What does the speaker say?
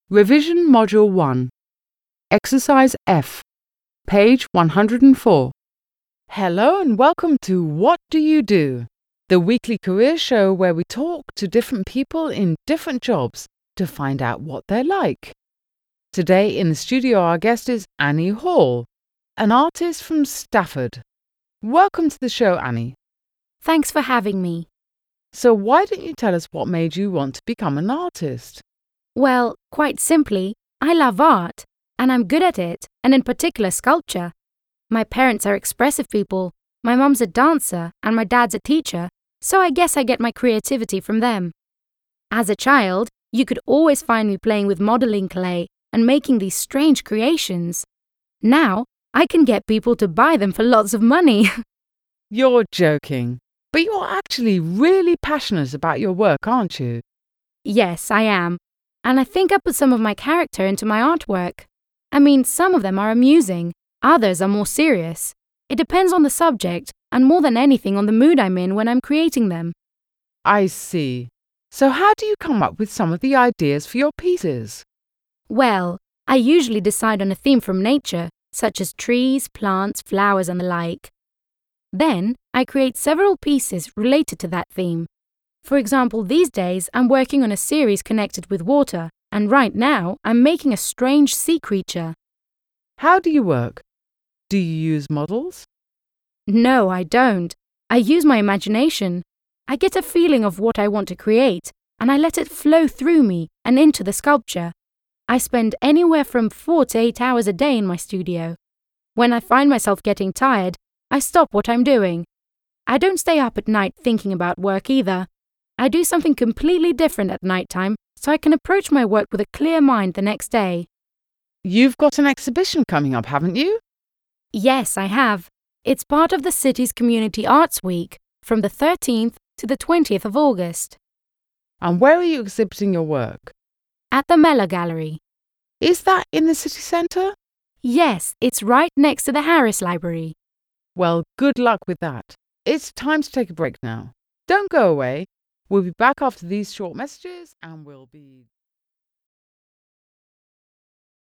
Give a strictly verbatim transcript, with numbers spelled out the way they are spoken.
Revision Module one. Exercise F. Page one hundred four. Hello and welcome to What Do You Do? The weekly career show where we talk to different people in different jobs to find out what they're like. Today in the studio our guest is Annie Hall, an artist from Stafford. Welcome to the show, Annie. Thanks for having me. So why don't you tell us what made you want to become an artist? Well, quite simply, I love art, and I'm good at it, and in particular sculpture. My parents are expressive people, my mum's a dancer, and my dad's a teacher, so I guess I get my creativity from them. As a child, you could always find me playing with modeling clay and making these strange creations. Now, I can get people to buy them for lots of money. You're joking, but you're actually really passionate about your work, aren't you? Yes, I am. And I think I put some of my character into my artwork. I mean, some of them are amusing, others are more serious. It depends on the subject, and more than anything on the mood I'm in when I'm creating them. I see. So how do you come up with some of the ideas for your pieces? Well, I usually decide on a theme from nature, such as trees, plants, flowers, and the like. Then, I create several pieces related to that theme. For example, these days I'm working on a series connected with water, and right now I'm making a strange sea creature. How do you work? Do you use models? No, I don't. I use my imagination. I get a feeling of what I want to create, and I let it flow through me and into the sculpture. I spend anywhere from four to eight hours a day in my studio. When I find myself getting tired, I stop what I'm doing. I don't stay up at night thinking about work either. I do something completely different at night time, so I can approach my work with a clear mind the next day. You've got an exhibition coming up, haven't you? Yes, I have. It's part of the city's Community Arts Week, from the thirteenth to the twentieth of August. And where are you exhibiting your work? At the Mellor Gallery. Is that in the city centre? Yes, it's right next to the Harris Library. Well, good luck with that. It's time to take a break now. Don't go away. We'll be back after these short messages and we'll be